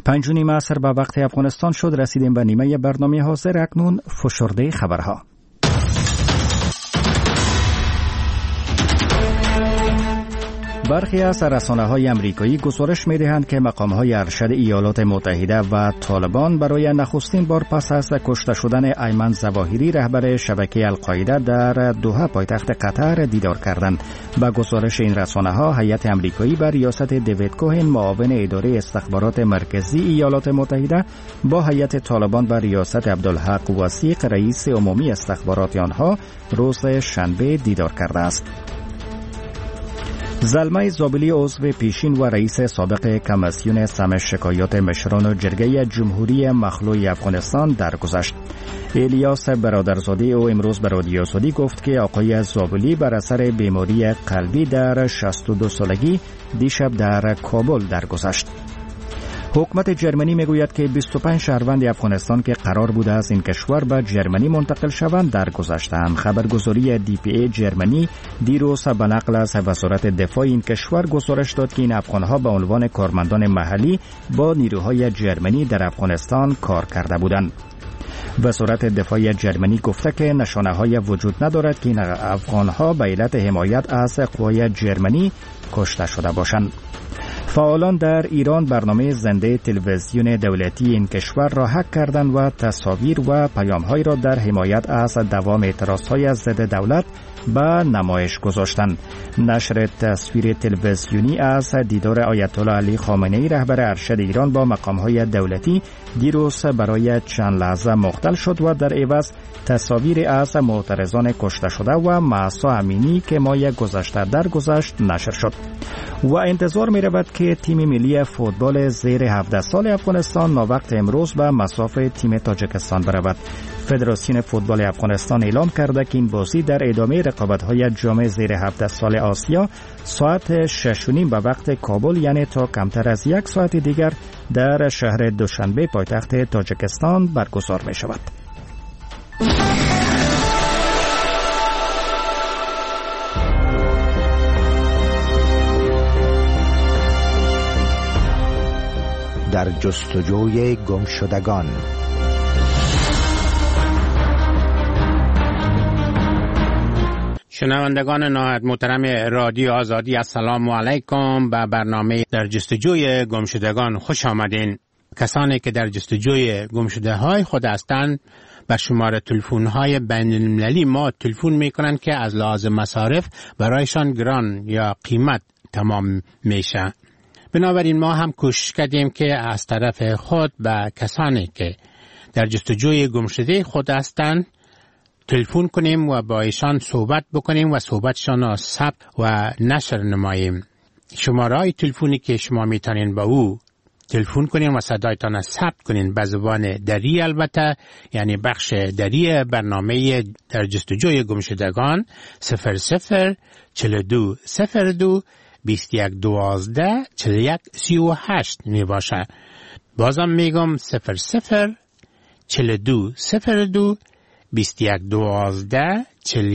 5:30 عصر به وقت افغانستان شد. رسیدیم به نیمه برنامه حاضر. اکنون فشرده خبرها. برخی از رسانه‌های آمریکایی گزارش می‌دهند که مقام‌های ارشد ایالات متحده و طالبان برای نخستین بار پس از کشته شدن ایمن ظواهری رهبر شبکه القاعده در دوحه پایتخت قطر دیدار کردند. با گزارش این رسانه‌ها، هیئت آمریکایی بر ریاست دیوید کوهن معاون اداره استخبارات مرکزی ایالات متحده با هیئت طالبان بر ریاست عبدالحق وثیق رئیس عمومی استخبارات آنها روز شنبه دیدار کرده است. زلمه زابلی عضو پیشین و رئیس سابق کمیسیون سمع شکایات مشران جرگه جمهوری مخلوع افغانستان درگذشت. الیاس برادرزاده او امروز به رادیو سعودی گفت که آقای زابلی بر اثر بیماری قلبی در 62 سالگی دیشب در کابل درگذشت. حکومت جرمنی میگوید که 25 شهروند افغانستان که قرار بوده از این کشور به جرمنی منتقل شوند درگذشتند. خبرگزاری DPA جرمنی دیروز به نقل از وزارت دفاع این کشور گزارش داد که این افغانها به عنوان کارمندان محلی با نیروهای جرمنی در افغانستان کار کرده بودند. وزارت دفاع جرمنی گفته که نشانه‌های وجود ندارد که این افغانها به علت حمایت از قوای جرمنی کشته شده باشند. فعالان در ایران برنامه زنده تلویزیون دولتی این کشور را هک کردند و تصاویر و پیام‌های را در حمایت از دوام اعتراض‌های ضد دولت به نمایش گذاشتند. نشر تصویر تلویزیونی از دیدار آیت الله علی خامنه‌ای رهبر ارشد ایران با مقام‌های دولتی دیروز برای چند لحظه مختل شد و در عوض تصاویر از معترضان کشته شده و مهسا امینی که ماه گذشته درگذشت نشر شد و انتظار می رود که تیم ملی فوتبال زیر 17 سال افغانستان ناوقت امروز به مصاف تیم تاجیکستان برود. فدراسیون فوتبال افغانستان اعلام کرده که این بازی در ادامه رقابت‌های جام زیر 17 سال آسیا ساعت 6:30 به وقت کابل، یعنی تا کمتر از یک ساعت دیگر در شهر دوشنبه پایتخت تاجیکستان برگزار می شود. در جستجوی گمشدگان. شنوندگان نهایت محترم رادیو آزادی، السلام علیکم. به برنامه در جستجوی گمشدگان خوش آمدین. کسانی که در جستجوی گمشده‌های خود هستند به شماره تلفن‌های بین‌المللی ما تلفن می‌کنند که از لحاظ مصارف برایشان گران یا قیمت تمام میشه. بنابراین ما هم کوشش کردیم که از طرف خود به کسانی که در جستجوی گمشده خود هستند تلفن کنیم و با ایشان صحبت بکنیم و صحبتشان را ثبت و نشر نماییم. شماره‌های تلفنی که شما میتونین با او تلفن کنین و صدایتان را ثبت کنین به زبان دری، البته یعنی بخش دری برنامه در جستجوی گمشدگان 004202 2112 4138 می باشه. بازم میگم 004202 2112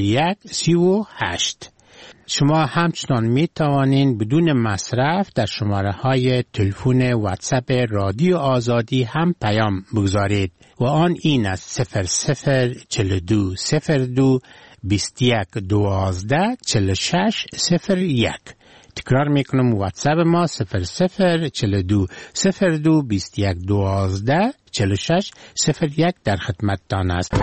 4138. شما همچنان می توانین بدون مصرف در شماره های تلفن واتساپ رادیو آزادی هم پیام بگذارید و آن این است 004202 2112 4601. تکرار میکنم واتساپ ما 004202 2112 4601 در خدمتتان است.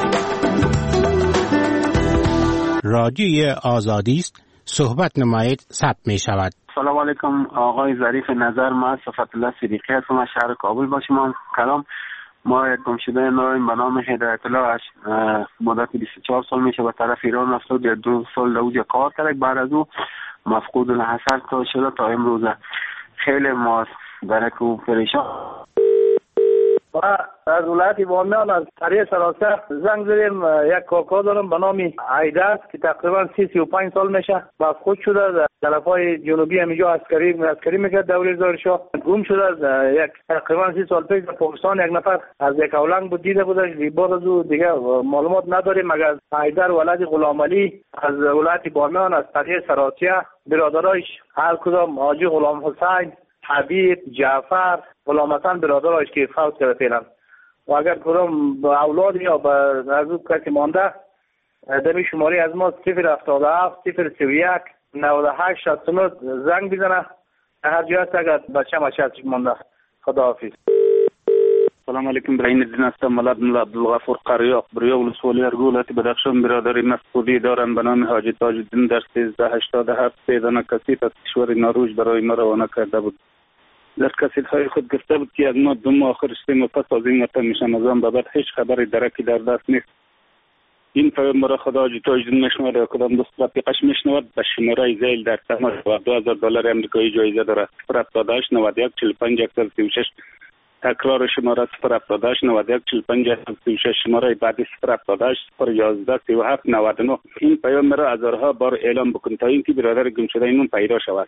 رادیوی آزادی است، صحبت نمایید، ثبت می شود. سلام علیکم آقای ظریف نظر، ما صفت الله صدیقی هستم از شهر کابل با شما کلام. ما یک گمشده ناریم به نام هدایت الله مدت 24 سال میشه به طرف ایران رفته، در 2 سال در اونجا کار کرد، بعد از او مفقود الحصر تا شده تا امروز. خیلی ما برای او پریشان و از ولایت بامیان از طریق سراسر زنگ زدیم. یک کاکا دارم به نام عیدر که تقریبا 35 سال میشه مفقود شده در طرفای جنوبی همینجا عسکری میکرد دوره زارشاه. گم شده یک تقریبا 30 سال پیش در پاکستان. یک نفر از یک اولنگ بود دیده بودش، بعد از او دیگه معلومات نداریم مگر عیدر ولد غلام علی از ولایت بامیان از طریق سراسر، برادرایش هر کدام حاجی غلام حسین، حبیب، جعفر، غلام حسن برادرش که فوت کرده فعلا. و اگر کدام اولاد یا از او کسی مانده دمی شماری از ما 077 031 98 69 زنگ بزنه. هر جای هست اگر بچه مشهد مانده. خداحافظ. سلام علیکم. برای الدین هستم. ملا عبدالغفور قریاق بریا ولسوالی ارگولتی بدخشان برادری مسئولی دارم به نام حاجی تاج الدین در 1387 سیدانه کسیت از کشور نروژ برای ما روانه کرده بود. در کسیت‌های خود گفته بود که از ما 2 ماه آخر شدیم و پس از این وطن میشم. از آن بعد هیچ خبری درکی در دست نیست. این پیام مرا خدا حاجی تاج الدین میشنود و کدام دوست رفیقش میشنود به شماره زیل در تماس و $2000 آمریکایی جایزه دارد. 078 91 45 136 تکرار شماره 078 91 45 136 شماره بعدی 078 011 37 99. این پیام مرا هزارها بار اعلام بکن تا اینکه برادر گم شده اینون پیدا شود.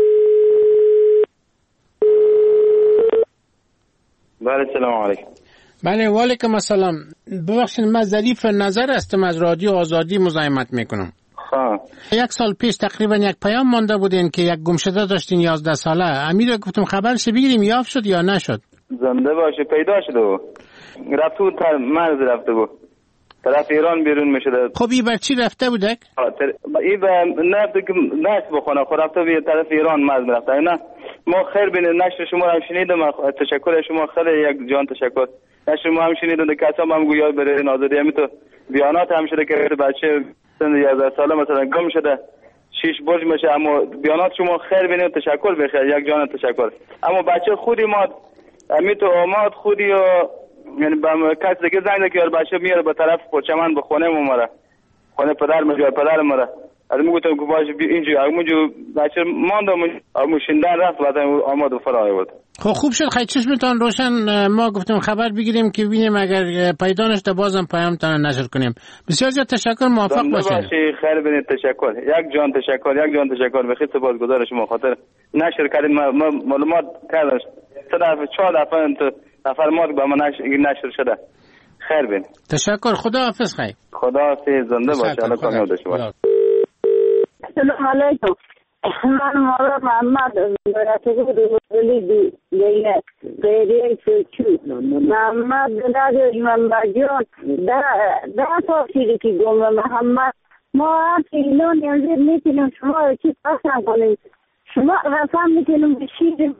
بله سلام علیکم. بله و علیکم السلام. ببخشید من ظریف نظر هستم از رادیو آزادی مزاحمت میکنم. خب 1 سال پیش تقریبا یک پیام مانده بودین که یک گمشده داشتین 11 ساله. امیر گفتم خبرش بگیریم یافت شد یا نشد؟ زنده باشه پیدا شده بود. رفته بود مرز رفته بود. طرف ایران بیرون میشده. خب این بر چی رفته بودک؟ این نفته که نشت بخونه خود رفته به طرف ایران مرز رفته. نه ما خیر بینید نشر شما هم شنیدم. تشکر شما خیلی یک جان تشکر. نشر ما هم شنیدم که کسا هم گویا برای ناظری همی تو بیانات هم شده که بچه سن 11 ساله مثلا گم شده 6 برج میشه. اما بیانات شما خیر بینید تشکر بخیر یک جان تشکر. اما بچه خودی ما امی تو آماد خودی و یعنی با کس دیگه زنگ که بچه میاره به طرف پرچمن به خونه مره خونه پدر مجای پدر مره. از میگفتم که باشه اینجا همونجا بچه ماندم همون شندن رفت بعد آماد و فرای بود. خب خوب شد خیلی چشمتان روشن. ما گفتم خبر بگیریم که ببینیم اگر پیدا نشده بازم پیامتان نشر کنیم. بسیار زیاد تشکر. موفق باشید. خیر بینید تشکر. یک جان تشکر بخیر سپاسگزار شما خاطر نشر کردین معلومات کردن 4 دفعه نفرمات به من نشر شده. خیر بین. تشکر. خدا حافظ. خیر. خدا حافظ. زنده باشه. الله کامیاب داشته باشه. السلام علیکم. من مولا محمد ولی دیگه محمد نداری من بجان ده تاثیری که گم محمد ما هم ایلان یعنی میتونیم شما رو چی پسند کنیم شما رسم میتونیم بشیدیم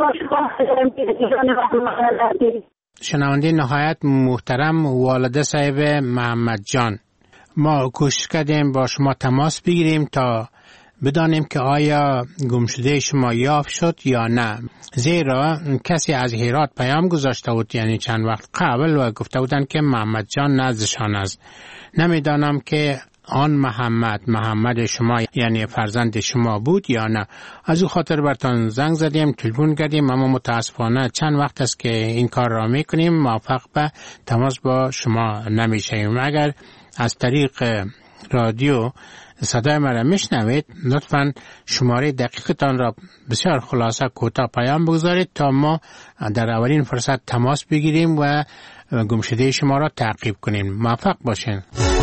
شنونده نهایت محترم والده صاحب محمد جان، ما کوشش کردیم با شما تماس بگیریم تا بدانیم که آیا گمشده شما یافت شد یا نه، زیرا کسی از هرات پیام گذاشته بود یعنی چند وقت قبل و گفته بودن که محمد جان نزدشان است. نمیدانم که آن محمد شما یعنی فرزند شما بود یا نه. از او خاطر برتان زنگ زدیم، تلفن کردیم، اما متاسفانه چند وقت است که این کار را میکنیم موفق به تماس با شما نمیشیم. اگر از طریق رادیو صدای مرا میشنوید لطفاً شماره دقیقتان را بسیار خلاصه کوتاه پیام بگذارید تا ما در اولین فرصت تماس بگیریم و گمشده شما را تعقیب کنیم. موفق باشین.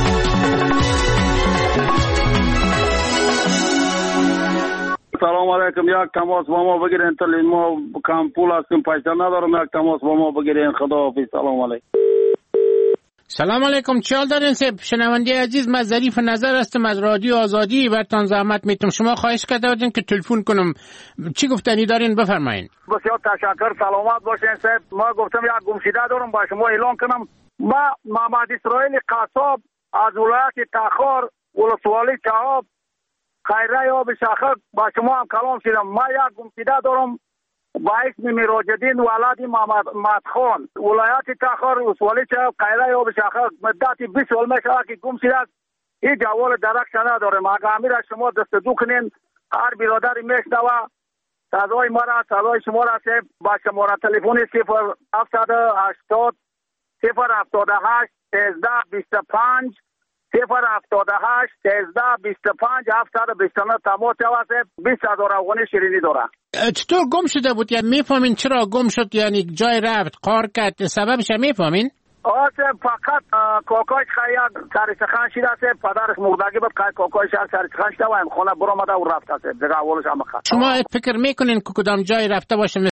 سلام علیکم. یک تماس با ما بگیرین تا ما کم پول هستیم پیسه ندارم، یک تماس با ما بگیرین. خداحافظ. سلام علیکم. سلام علیکم. چیال دارین سب شنونده عزیز، من ظریف نظر هستم از رادیو آزادی. برتان زحمت میتونم، شما خواهش کرده بودین که تلفن کنم، چی گفتنی دارین بفرمایین. بسیار تشکر. سلامت باشین صاحب. ما گفتم یک گمشده دارم با شما اعلان کنم. ما محمد اسرائیل قصاب از ولایت تخار ولسوالی چهاب خیره آب شاخه با شما هم کلام شدم. ما یک گمشده دارم با اسم میراجدین ولد محمد مدخان ولایت تخار ولسوالی چهاب خیره آب شاخه مدت 20 سال میشه که گم شده. این جوال درک ندارم. اگر امیر شما دستگیر کنین هر برادری میشنوه صدای ما را، صدای شما را صاحب با شماره تلفن 0780 078 1325 078 1325 729 تماس جواب 20,000 افغانی شیرینی داره. چطور گم شده بود؟ یعنی میفهمین چرا گم شد؟ یعنی جای رفت قار کرد، سببش میفهمین؟ فقط کاکایش خیلی سرسخن شده است، پدرش مردگی بود، کاکایش سرسخن شده و این خونه برآمده و رفته است دیگه. اولش هم شما فکر میکنین که کدام جای رفته باشه